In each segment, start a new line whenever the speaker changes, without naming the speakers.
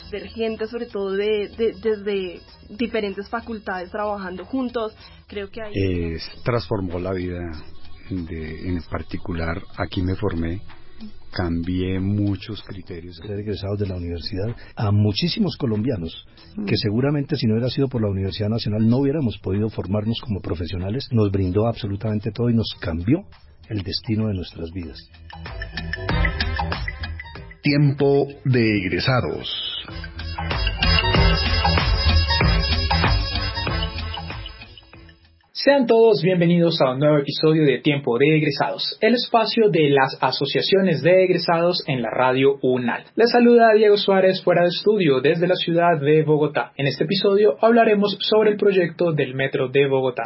ver gente sobre todo desde diferentes facultades trabajando juntos. Creo que ahí
transformó la vida en particular. Aquí me formé, cambié muchos criterios.
Ser egresados de la universidad a muchísimos colombianos que seguramente si no hubiera sido por la Universidad Nacional no hubiéramos podido formarnos como profesionales. Nos brindó absolutamente todo y nos cambió el destino de nuestras vidas.
Tiempo de egresados.
Sean todos bienvenidos a un nuevo episodio de Tiempo de Egresados, el espacio de las asociaciones de egresados en la radio UNAL. Les saluda Diego Suárez fuera de estudio desde la ciudad de Bogotá. En este episodio hablaremos sobre el proyecto del Metro de Bogotá.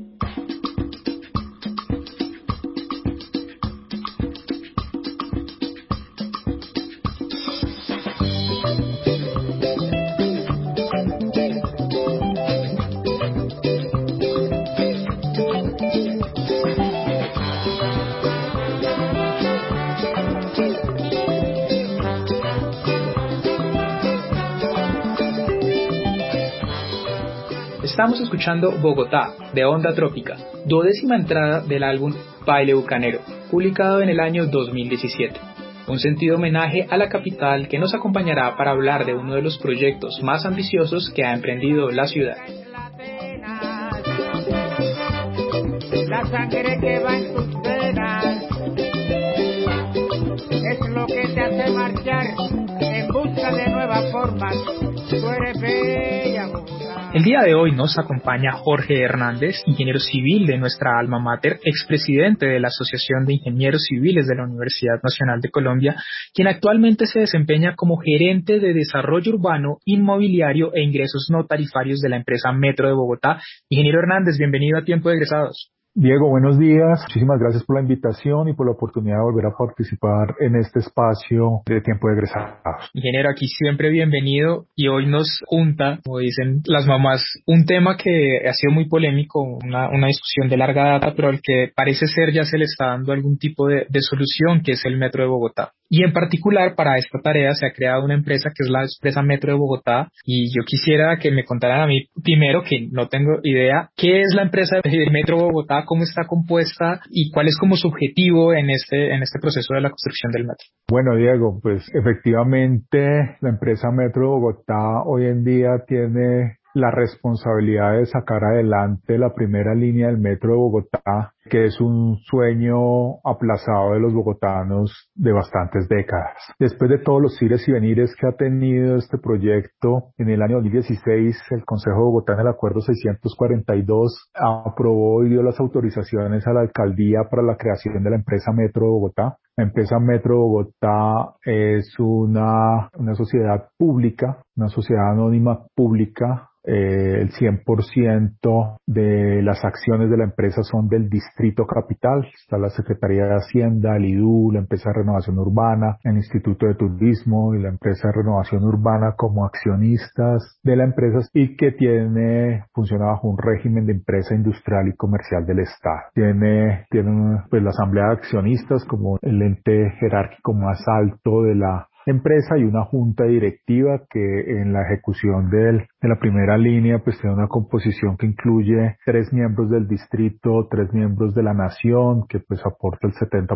Estamos escuchando Bogotá, de Onda Trópica, 12ª entrada del álbum Baile Bucanero, publicado en el año 2017. Un sentido homenaje a la capital que nos acompañará para hablar de uno de los proyectos más ambiciosos que ha emprendido la ciudad.
La sangre que va en tus venas es lo que te hace marchar en busca de nuevas formas. Tú eres bella, Bogotá.
El día de hoy nos acompaña Jorge Hernández, ingeniero civil de nuestra alma mater, expresidente de la Asociación de Ingenieros Civiles de la Universidad Nacional de Colombia, quien actualmente se desempeña como gerente de desarrollo urbano, inmobiliario e ingresos no tarifarios de la empresa Metro de Bogotá. Ingeniero Hernández, bienvenido a Tiempo de Egresados.
Diego, buenos días. Muchísimas gracias por la invitación y por la oportunidad de volver a participar en este espacio de Tiempo de Egresados.
Ingeniero, aquí siempre bienvenido y hoy nos junta, como dicen las mamás, un tema que ha sido muy polémico, una discusión de larga data, pero al que parece ser ya se le está dando algún tipo de solución, que es el Metro de Bogotá. Y en particular para esta tarea se ha creado una empresa que es la empresa Metro de Bogotá, y yo quisiera que me contaran a mí primero, que no tengo idea, qué es la empresa de Metro Bogotá, cómo está compuesta y cuál es como su objetivo en este proceso de la construcción del metro.
Bueno, Diego, pues efectivamente la empresa Metro Bogotá hoy en día tiene la responsabilidad de sacar adelante la primera línea del Metro de Bogotá, que es un sueño aplazado de los bogotanos de bastantes décadas. Después de todos los ires y venires que ha tenido este proyecto, en el año 2016 el Consejo de Bogotá, en el Acuerdo 642, aprobó y dio las autorizaciones a la alcaldía para la creación de la empresa Metro de Bogotá. La empresa Metro Bogotá es una sociedad pública, una sociedad anónima pública. El 100% de las acciones de la empresa son del Distrito Capital. Está la Secretaría de Hacienda, el IDU, la empresa de Renovación Urbana, el Instituto de Turismo y la empresa de Renovación Urbana como accionistas de la empresa, y que funciona bajo un régimen de empresa industrial y comercial del Estado. Tiene pues la Asamblea de Accionistas como el ente jerárquico más alto de la empresa y una junta directiva que en la ejecución de la primera línea pues tiene una composición que incluye 3 miembros del distrito, 3 miembros de la nación, que pues aporta el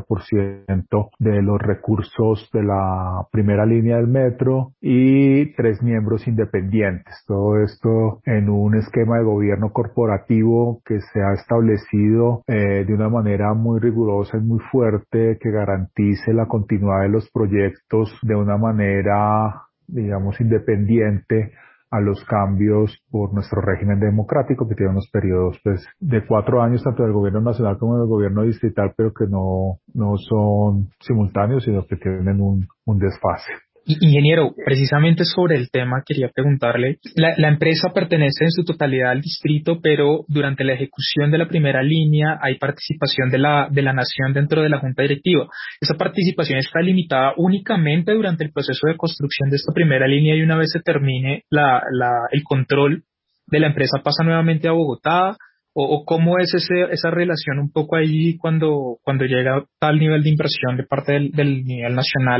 70% de los recursos de la primera línea del metro, y 3 miembros independientes. Todo esto en un esquema de gobierno corporativo que se ha establecido de una manera muy rigurosa y muy fuerte, que garantice la continuidad de los proyectos de una manera, digamos, independiente a los cambios por nuestro régimen democrático, que tiene unos periodos pues de 4 años, tanto del gobierno nacional como del gobierno distrital, pero que no son simultáneos, sino que tienen un desfase.
Ingeniero, precisamente sobre el tema quería preguntarle, la empresa pertenece en su totalidad al distrito, pero durante la ejecución de la primera línea hay participación de la nación dentro de la junta directiva. ¿Esa participación está limitada únicamente durante el proceso de construcción de esta primera línea y una vez se termine el control de la empresa pasa nuevamente a Bogotá? ¿O cómo es esa relación un poco ahí cuando llega tal nivel de inversión de parte del nivel nacional?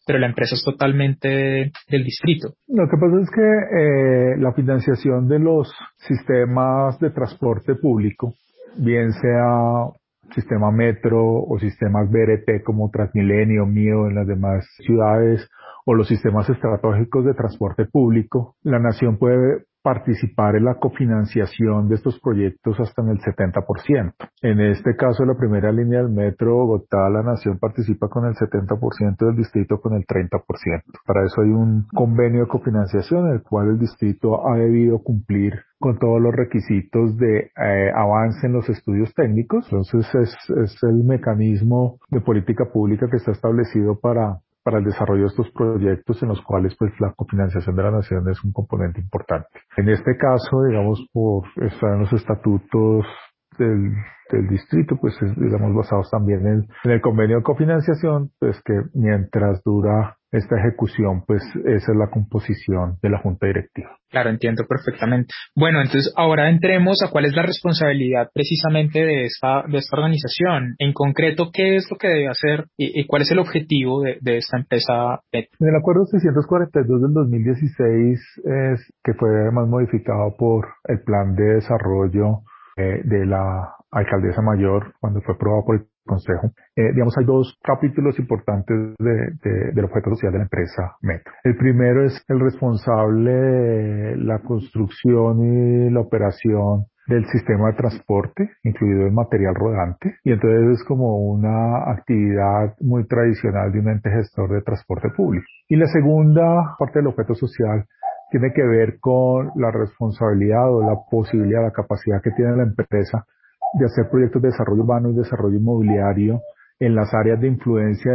pero la empresa es totalmente del distrito.
Lo que pasa es que la financiación de los sistemas de transporte público, bien sea sistema metro o sistemas BRT como Transmilenio, Mío en las demás ciudades, o los sistemas estratégicos de transporte público, la nación puede participar en la cofinanciación de estos proyectos hasta en el 70%. En este caso, la primera línea del metro Bogotá, la nación participa con el 70%, del distrito con el 30%. Para eso hay un convenio de cofinanciación en el cual el distrito ha debido cumplir con todos los requisitos de avance en los estudios técnicos. Entonces es el mecanismo de política pública que está establecido para el desarrollo de estos proyectos en los cuales pues la cofinanciación de la nación es un componente importante. En este caso, digamos, por estar en los estatutos del distrito, pues digamos basados también en el convenio de cofinanciación, pues que mientras dura esta ejecución, pues esa es la composición de la junta directiva.
Claro, entiendo perfectamente. Bueno, entonces ahora entremos a cuál es la responsabilidad precisamente de esta organización. En concreto, ¿qué es lo que debe hacer y cuál es el objetivo de esta empresa Metro?
En el acuerdo 642 del 2016, que fue además modificado por el plan de desarrollo de la alcaldesa mayor cuando fue aprobado por el Consejo. Digamos, hay dos capítulos importantes del objeto social de la empresa Metro. El primero es el responsable de la construcción y la operación del sistema de transporte, incluido el material rodante, y entonces es como una actividad muy tradicional de un ente gestor de transporte público. Y la segunda parte del objeto social tiene que ver con la responsabilidad o la posibilidad, la capacidad que tiene la empresa de hacer proyectos de desarrollo urbano y desarrollo inmobiliario en las áreas de influencia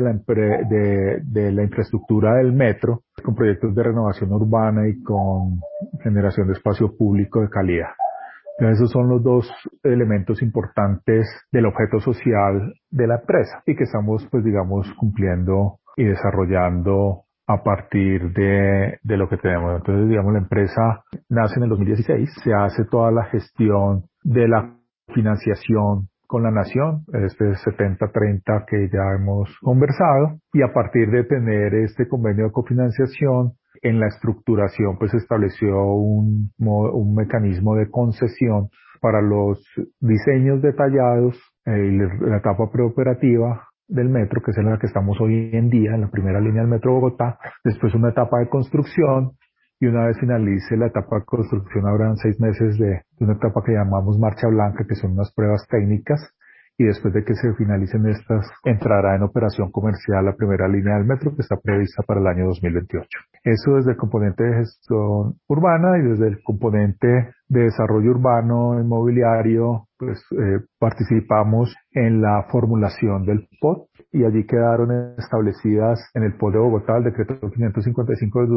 de la infraestructura del metro, con proyectos de renovación urbana y con generación de espacio público de calidad. Entonces, esos son los dos elementos importantes del objeto social de la empresa y que estamos, pues digamos, cumpliendo y desarrollando a partir de lo que tenemos. Entonces, digamos, la empresa nace en el 2016, se hace toda la gestión de la financiación con la nación, este 70-30 que ya hemos conversado, y a partir de tener este convenio de cofinanciación, en la estructuración pues se estableció un mecanismo de concesión para los diseños detallados, la etapa preoperativa del metro, que es en la que estamos hoy en día, en la primera línea del metro Bogotá, después una etapa de construcción, y una vez finalice la etapa de construcción habrán 6 meses de una etapa que llamamos marcha blanca, que son unas pruebas técnicas, y después de que se finalicen estas, entrará en operación comercial la primera línea del metro, que está prevista para el año 2028. Eso desde el componente de gestión urbana, y desde el componente de desarrollo urbano inmobiliario, pues participamos en la formulación del POT, y allí quedaron establecidas en el POT de Bogotá, el decreto 555 de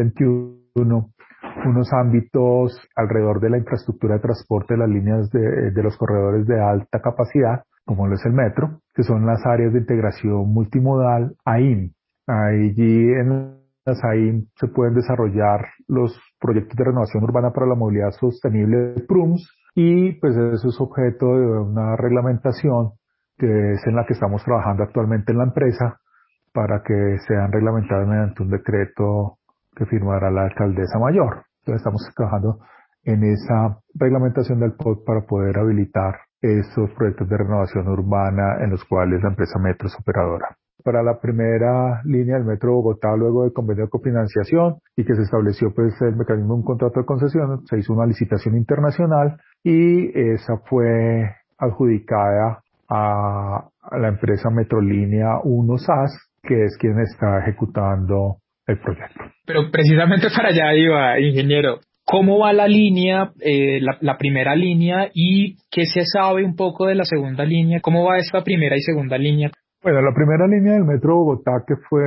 2021, unos ámbitos alrededor de la infraestructura de transporte de las líneas de los corredores de alta capacidad, como lo es el metro, que son las áreas de integración multimodal AIM. Allí en las AIM se pueden desarrollar los proyectos de renovación urbana para la movilidad sostenible de PRUMS, y pues eso es objeto de una reglamentación que es en la que estamos trabajando actualmente en la empresa para que sean reglamentadas mediante un decreto que firmará la alcaldesa mayor. Entonces estamos trabajando en esa reglamentación del POT para poder habilitar esos proyectos de renovación urbana en los cuales la empresa Metro es operadora. Para la primera línea del Metro Bogotá, luego del convenio de cofinanciación y que se estableció pues el mecanismo de un contrato de concesión, se hizo una licitación internacional y esa fue adjudicada a la empresa Metrolínea 1 SAS, que es quien está ejecutando el proyecto.
Pero precisamente para allá iba, ingeniero. ¿Cómo va la línea, la primera línea, y qué se sabe un poco de la segunda línea? ¿Cómo va esta primera y segunda línea?
Bueno, la primera línea del Metro Bogotá, que fue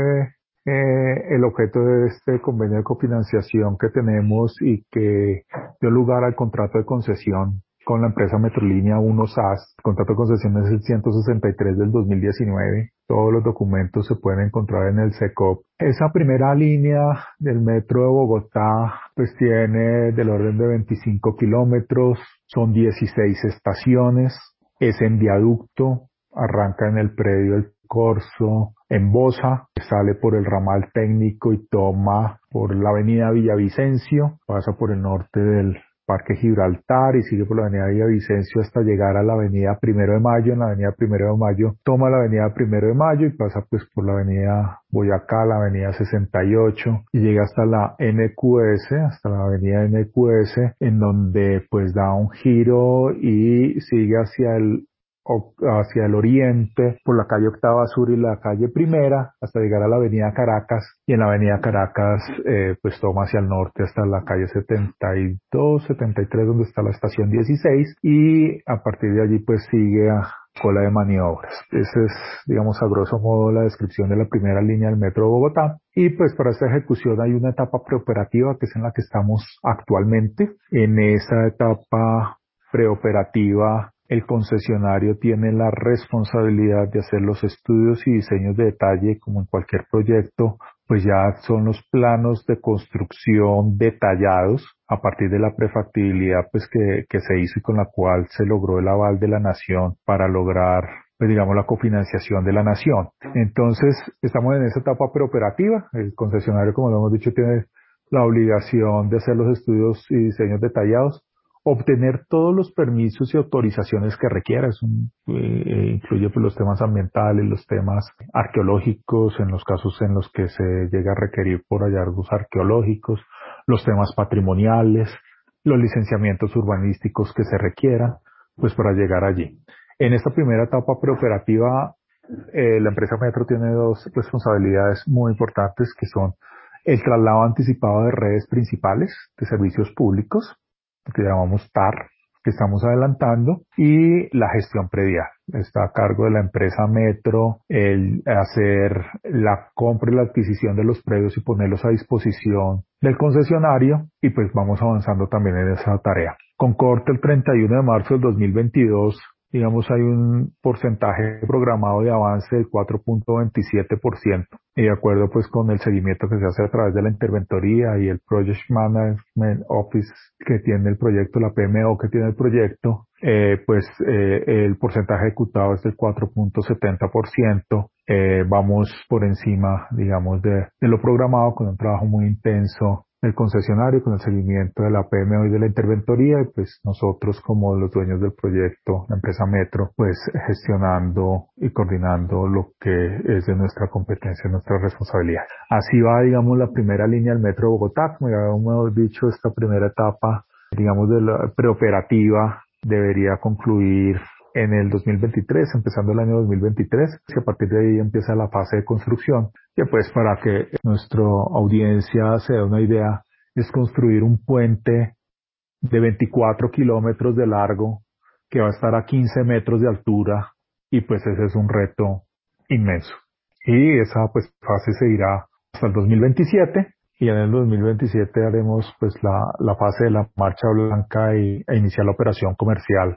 el objeto de este convenio de cofinanciación que tenemos y que dio lugar al contrato de concesión con la empresa Metrolínea 1 SAS. El contrato de concesión es el 163 del 2019. Todos los documentos se pueden encontrar en el SECOP. Esa primera línea del metro de Bogotá pues tiene del orden de 25 kilómetros, son 16 estaciones, es en viaducto, arranca en el predio El Corso, en Bosa, sale por el ramal técnico y toma por la avenida Villavicencio, pasa por el norte del Parque Gibraltar y sigue por la avenida Villavicencio hasta llegar a la avenida Primero de Mayo. En la avenida Primero de Mayo toma la avenida Primero de Mayo y pasa pues por la avenida Boyacá, la avenida 68 y llega hasta la NQS, hasta la avenida NQS, en donde pues da un giro y sigue hacia el oriente por la calle Octava Sur y la calle Primera hasta llegar a la avenida Caracas, y en la avenida Caracas pues toma hacia el norte hasta la calle 72, 73 donde está la estación 16 y a partir de allí pues sigue a cola de maniobras. Esa es, digamos, a grosso modo la descripción de la primera línea del Metro de Bogotá. Y pues para esta ejecución hay una etapa preoperativa que es en la que estamos actualmente. En esa etapa preoperativa el concesionario tiene la responsabilidad de hacer los estudios y diseños de detalle, como en cualquier proyecto, pues ya son los planos de construcción detallados a partir de la prefactibilidad pues que se hizo y con la cual se logró el aval de la nación para lograr pues digamos la cofinanciación de la nación. Entonces estamos en esa etapa preoperativa. El concesionario, como lo hemos dicho, tiene la obligación de hacer los estudios y diseños detallados, obtener todos los permisos y autorizaciones que requiera. Incluye pues, los temas ambientales, los temas arqueológicos, en los casos en los que se llega a requerir por hallazgos arqueológicos, los temas patrimoniales, los licenciamientos urbanísticos que se requieran, pues para llegar allí. En esta primera etapa preoperativa, la empresa Metro tiene dos responsabilidades muy importantes, que son el traslado anticipado de redes principales de servicios públicos, que llamamos TAR, que estamos adelantando, y la gestión predial. Está a cargo de la empresa Metro el hacer la compra y la adquisición de los predios y ponerlos a disposición del concesionario, y pues vamos avanzando también en esa tarea. Con corte el 31 de marzo del 2022, digamos, hay un porcentaje programado de avance del 4.27%, y de acuerdo pues con el seguimiento que se hace a través de la interventoría y el Project Management Office que tiene el proyecto, la PMO que tiene el proyecto, el porcentaje ejecutado es del 4.70%. Vamos por encima, digamos, de lo programado, con un trabajo muy intenso del concesionario, con el seguimiento de la PMO y de la interventoría, y pues nosotros como los dueños del proyecto, la empresa Metro, pues gestionando y coordinando lo que es de nuestra competencia, nuestra responsabilidad. Así va, digamos, la primera línea del Metro de Bogotá. Como ya hemos dicho, esta primera etapa, digamos, de la preoperativa debería concluir en el 2023, empezando el año 2023, y a partir de ahí empieza la fase de construcción, que pues para que nuestra audiencia se dé una idea, es construir un puente de 24 kilómetros de largo que va a estar a 15 metros de altura, y pues ese es un reto inmenso. Y esa pues fase seguirá hasta el 2027, y en el 2027 haremos pues la fase de la marcha blanca e iniciar la operación comercial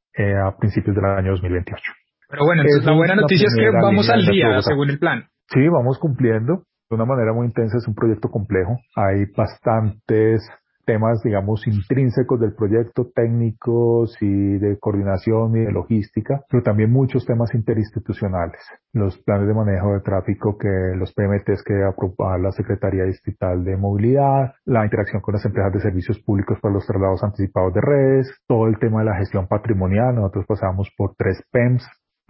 a principios del año 2028.
Pero bueno, entonces la buena noticia es que vamos al día, según el plan.
Sí, vamos cumpliendo de una manera muy intensa. Es un proyecto complejo. Hay bastantes temas, digamos, intrínsecos del proyecto, técnicos y de coordinación y de logística, pero también muchos temas interinstitucionales. Los planes de manejo de tráfico, que los PMTs que aprueba la Secretaría Distrital de Movilidad, la interacción con las empresas de servicios públicos para los traslados anticipados de redes, todo el tema de la gestión patrimonial. Nosotros pasamos por 3 PEMs,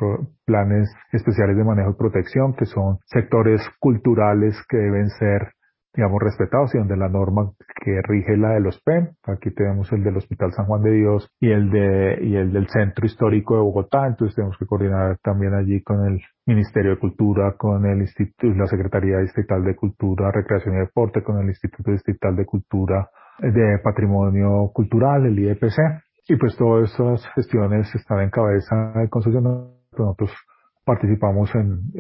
planes especiales de manejo y protección, que son sectores culturales que deben ser, digamos, respetados, y donde la norma que rige la de los PEM. Aquí tenemos el del Hospital San Juan de Dios y el del Centro Histórico de Bogotá. Entonces tenemos que coordinar también allí con el Ministerio de Cultura, con el Instituto, la Secretaría Distrital de Cultura, Recreación y Deporte, con el Instituto Distrital de Cultura, de Patrimonio Cultural, el IDPC. Y pues todas estas gestiones están en cabeza del concesionario. Nosotros participamos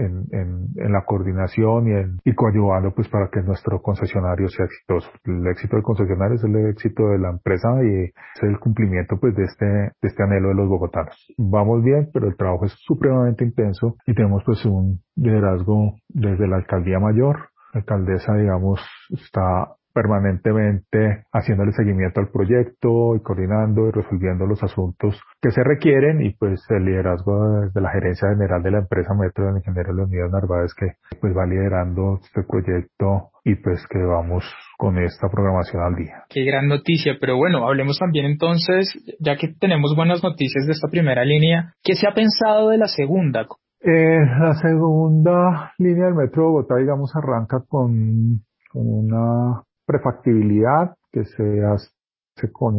en la coordinación y coadyuvando pues para que nuestro concesionario sea exitoso. El éxito del concesionario es el éxito de la empresa y es el cumplimiento pues de este anhelo de los bogotanos. Vamos bien, pero el trabajo es supremamente intenso y tenemos pues un liderazgo desde la alcaldía mayor. La alcaldesa, digamos, está permanentemente haciéndole seguimiento al proyecto y coordinando y resolviendo los asuntos que se requieren, y pues el liderazgo de la gerencia general de la empresa Metro, del ingeniero Leonidas Narváez, que pues va liderando este proyecto, y pues que vamos con esta programación al día.
Qué gran noticia, pero bueno, hablemos también entonces, ya que tenemos buenas noticias de esta primera línea, ¿qué se ha pensado de la segunda?
La segunda línea del Metro de Bogotá, digamos, arranca con una prefactibilidad que se hace con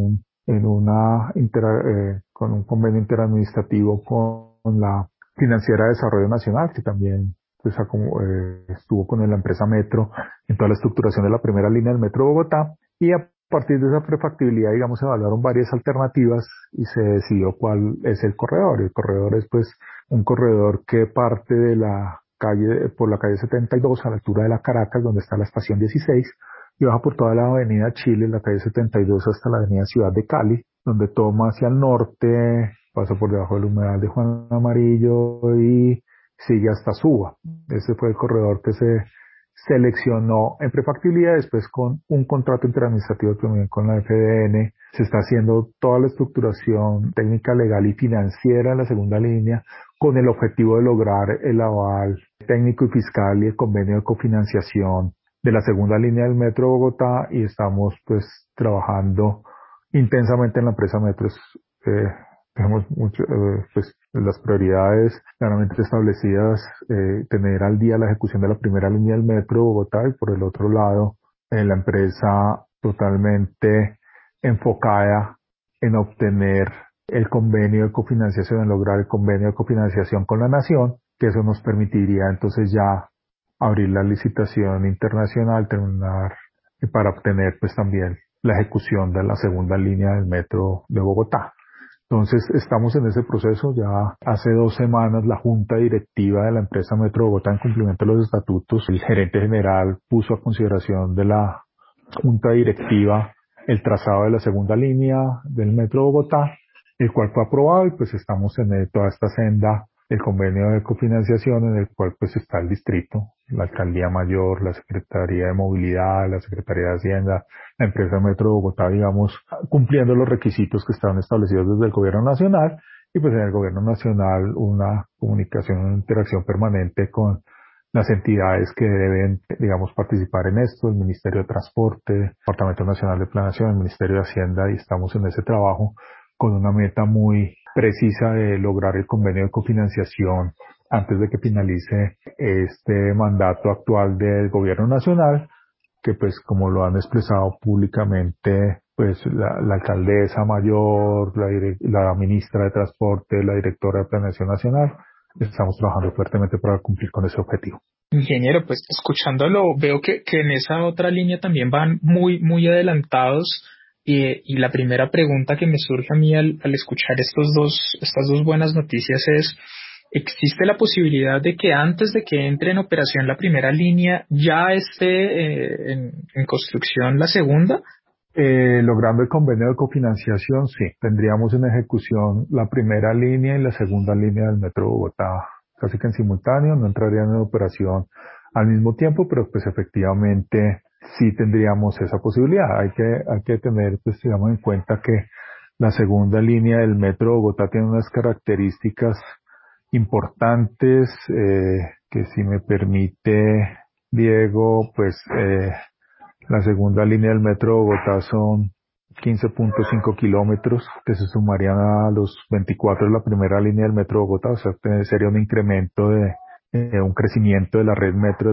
un convenio interadministrativo con la Financiera de Desarrollo Nacional, que también pues, estuvo con la empresa Metro en toda la estructuración de la primera línea del Metro de Bogotá, y a partir de esa prefactibilidad, digamos, se evaluaron varias alternativas y se decidió cuál es el corredor. El corredor es pues un corredor que parte de por la calle 72 a la altura de la Caracas, donde está la estación 16, y baja por toda la avenida Chile, la calle 72, hasta la avenida Ciudad de Cali, donde toma hacia el norte, pasa por debajo del humedal de Juan Amarillo y sigue hasta Suba. Ese fue el corredor que se seleccionó en prefactibilidad. Después, con un contrato interadministrativo también con la FDN, se está haciendo toda la estructuración técnica, legal y financiera en la segunda línea, con el objetivo de lograr el aval técnico y fiscal y el convenio de cofinanciación de la segunda línea del Metro de Bogotá, y estamos pues trabajando intensamente en la empresa Metro. Tenemos pues las prioridades claramente establecidas, tener al día la ejecución de la primera línea del Metro de Bogotá, y por el otro lado, la empresa totalmente enfocada en obtener el convenio de cofinanciación, en lograr el convenio de cofinanciación con la Nación, que eso nos permitiría entonces ya abrir la licitación internacional, terminar para obtener pues también la ejecución de la segunda línea del Metro de Bogotá. Entonces estamos en ese proceso. Ya hace 2 semanas la junta directiva de la empresa Metro de Bogotá, en cumplimiento de los estatutos, el gerente general puso a consideración de la junta directiva el trazado de la segunda línea del Metro de Bogotá, el cual fue aprobado, y pues estamos en toda esta senda del convenio de cofinanciación, en el cual pues está el distrito, la alcaldía mayor, la Secretaría de Movilidad, la Secretaría de Hacienda, la empresa Metro de Bogotá, digamos, cumpliendo los requisitos que estaban establecidos desde el gobierno nacional, y pues en el gobierno nacional una comunicación, una interacción permanente con las entidades que deben, digamos, participar en esto, el Ministerio de Transporte, el Departamento Nacional de Planeación, el Ministerio de Hacienda, y estamos en ese trabajo con una meta muy precisa de lograr el convenio de cofinanciación antes de que finalice este mandato actual del gobierno nacional, que pues como lo han expresado públicamente pues la alcaldesa mayor, la ministra de Transporte, la directora de Planeación Nacional, estamos trabajando fuertemente para cumplir con ese objetivo.
Ingeniero, pues escuchándolo veo que en esa otra línea también van muy adelantados, y la primera pregunta que me surge a mí al escuchar estas dos buenas noticias es: ¿existe la posibilidad de que antes de que entre en operación la primera línea ya esté en construcción la segunda?
Logrando el convenio de cofinanciación, sí. Tendríamos en ejecución la primera línea y la segunda línea del Metro de Bogotá casi que en simultáneo. No entrarían en operación al mismo tiempo, pero pues efectivamente sí tendríamos esa posibilidad. Hay que tener, pues digamos, en cuenta que la segunda línea del Metro de Bogotá tiene unas características importantes, que si me permite, Diego, pues la segunda línea del Metro de Bogotá son 15.5 kilómetros, que se sumarían a los 24 de la primera línea del Metro de Bogotá. O sea, sería un incremento de un crecimiento de la red metro del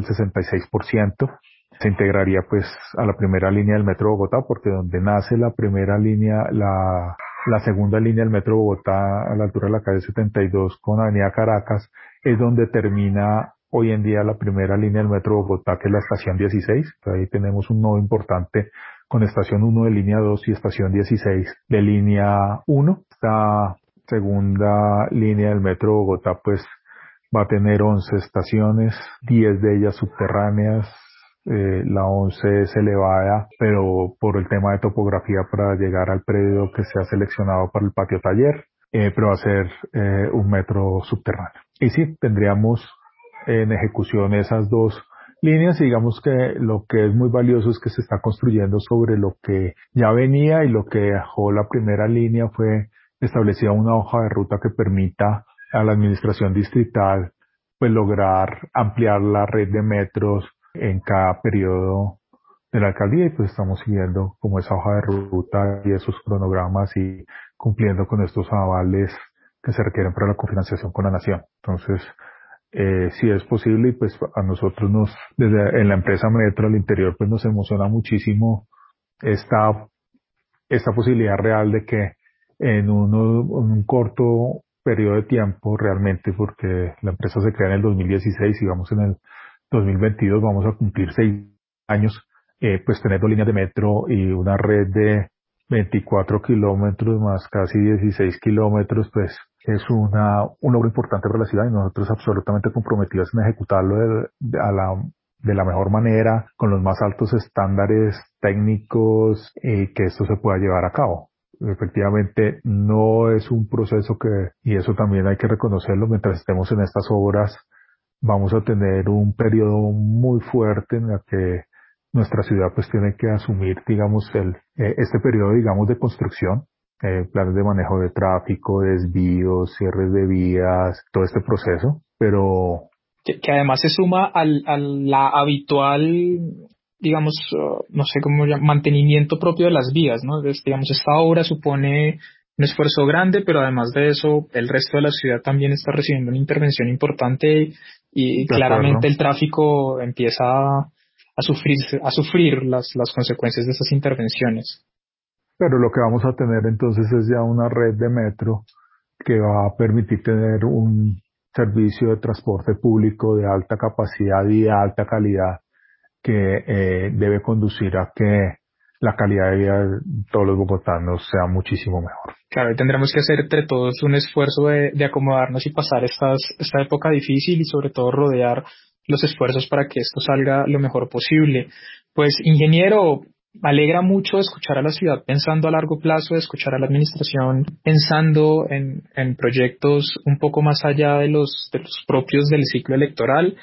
66%. Se integraría pues a la primera línea del Metro de Bogotá, porque donde nace la primera línea, la segunda línea del Metro de Bogotá, a la altura de la calle 72 con Avenida Caracas, es donde termina hoy en día la primera línea del Metro de Bogotá, que es la estación 16. Ahí tenemos un nodo importante con estación 1 de línea 2 y estación 16 de línea 1. Esta segunda línea del Metro de Bogotá pues va a tener 11 estaciones, 10 de ellas subterráneas. La 11 es elevada, pero por el tema de topografía, para llegar al predio que se ha seleccionado para el patio taller, pero va a ser un metro subterráneo. Y sí, tendríamos en ejecución esas dos líneas, y digamos que lo que es muy valioso es que se está construyendo sobre lo que ya venía, y lo que dejó la primera línea fue establecida una hoja de ruta que permita a la administración distrital pues lograr ampliar la red de metros en cada periodo de la alcaldía, y pues estamos siguiendo como esa hoja de ruta y esos cronogramas y cumpliendo con estos avales que se requieren para la cofinanciación con la nación. Entonces, si es posible, y pues a nosotros desde en la empresa Metro al Interior, pues nos emociona muchísimo esta posibilidad real de que en un corto periodo de tiempo realmente, porque la empresa se crea en el 2016 y vamos en el 2022, vamos a cumplir 6 años, pues tener 2 líneas de metro y una red de 24 kilómetros más casi 16 kilómetros, pues es un logro importante para la ciudad, y nosotros absolutamente comprometidos en ejecutarlo de la mejor manera, con los más altos estándares técnicos, que esto se pueda llevar a cabo. Efectivamente, no es un proceso y eso también hay que reconocerlo, mientras estemos en estas obras, vamos a tener un periodo muy fuerte en el que nuestra ciudad pues tiene que asumir, digamos, este periodo, digamos, de construcción, planes de manejo de tráfico, desvíos, cierres de vías, todo este proceso, pero
que además se suma a la habitual, digamos, no sé cómo llamar, mantenimiento propio de las vías, ¿no? Digamos, esta obra supone un esfuerzo grande, pero además de eso, el resto de la ciudad también está recibiendo una intervención importante, y claramente el tráfico empieza a sufrir las consecuencias de esas intervenciones.
Pero lo que vamos a tener entonces es ya una red de metro que va a permitir tener un servicio de transporte público de alta capacidad y de alta calidad, que debe conducir a que la calidad de vida de todos los bogotanos sea muchísimo mejor.
Claro, y tendremos que hacer entre todos un esfuerzo de acomodarnos y pasar esta época difícil, y sobre todo rodear los esfuerzos para que esto salga lo mejor posible. Pues, ingeniero, me alegra mucho escuchar a la ciudad pensando a largo plazo, escuchar a la administración pensando en proyectos un poco más allá de los propios del ciclo electoral,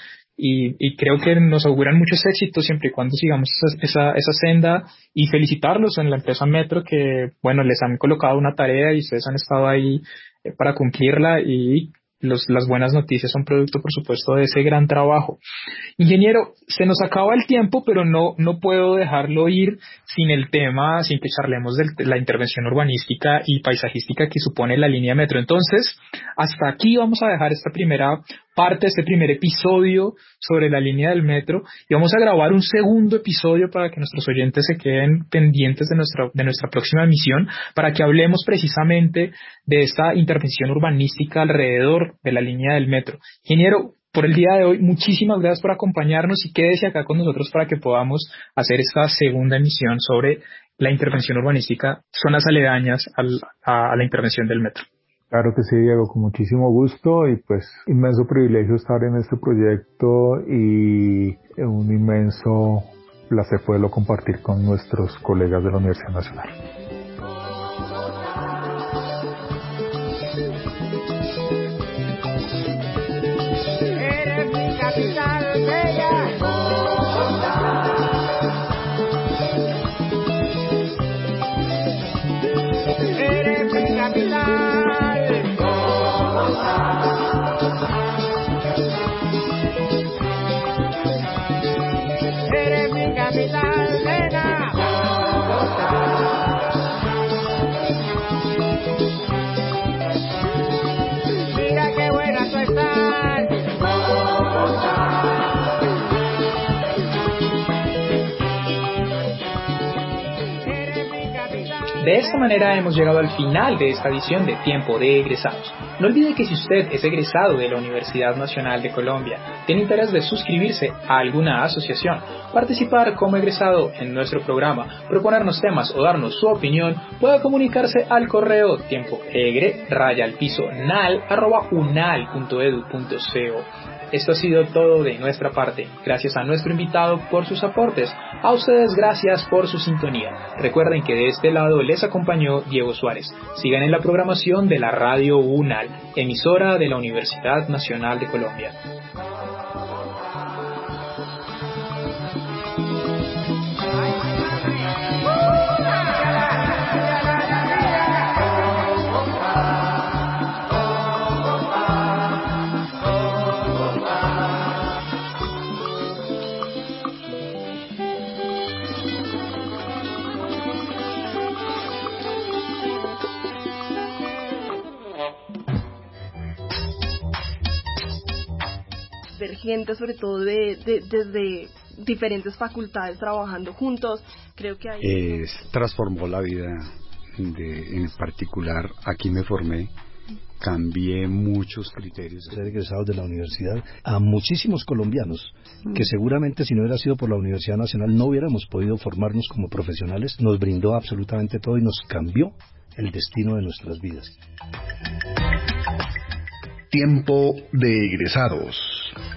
y creo que nos auguran muchos éxitos siempre y cuando sigamos esa senda, y felicitarlos en la empresa Metro, que bueno, les han colocado una tarea y ustedes han estado ahí para cumplirla, y las buenas noticias son producto, por supuesto, de ese gran trabajo. Ingeniero, se nos acaba el tiempo, pero no puedo dejarlo ir sin el tema, sin que charlemos de la intervención urbanística y paisajística que supone la línea Metro. Entonces, hasta aquí vamos a dejar esta primera parte, este primer episodio sobre la línea del metro, y vamos a grabar un segundo episodio para que nuestros oyentes se queden pendientes de nuestra próxima emisión, para que hablemos precisamente de esta intervención urbanística alrededor de la línea del metro. Ingeniero, por el día de hoy, muchísimas gracias por acompañarnos, y quédese acá con nosotros para que podamos hacer esta segunda emisión sobre la intervención urbanística, zonas aledañas a la intervención del metro.
Claro que sí, Diego, con muchísimo gusto, y pues inmenso privilegio estar en este proyecto, y un inmenso placer poderlo compartir con nuestros colegas de la Universidad Nacional.
De esta manera hemos llegado al final de esta edición de Tiempo de Egresados. No olvide que si usted es egresado de la Universidad Nacional de Colombia, tiene interés de suscribirse a alguna asociación, participar como egresado en nuestro programa, proponernos temas o darnos su opinión, puede comunicarse al correo tiempoegre@unal.edu.co. Esto ha sido todo de nuestra parte. Gracias a nuestro invitado por sus aportes. A ustedes, gracias por su sintonía. Recuerden que de este lado les acompañó Diego Suárez. Sigan en la programación de la Radio UNAL, emisora de la Universidad Nacional de Colombia.
ver gente, sobre todo desde diferentes facultades trabajando juntos, creo que ahí
transformó la vida en particular. Aquí me formé, cambié muchos criterios.
Ser egresados de la universidad a muchísimos colombianos que seguramente si no hubiera sido por la Universidad Nacional no hubiéramos podido formarnos como profesionales. Nos brindó absolutamente todo y nos cambió el destino de nuestras vidas.
Tiempo de egresados.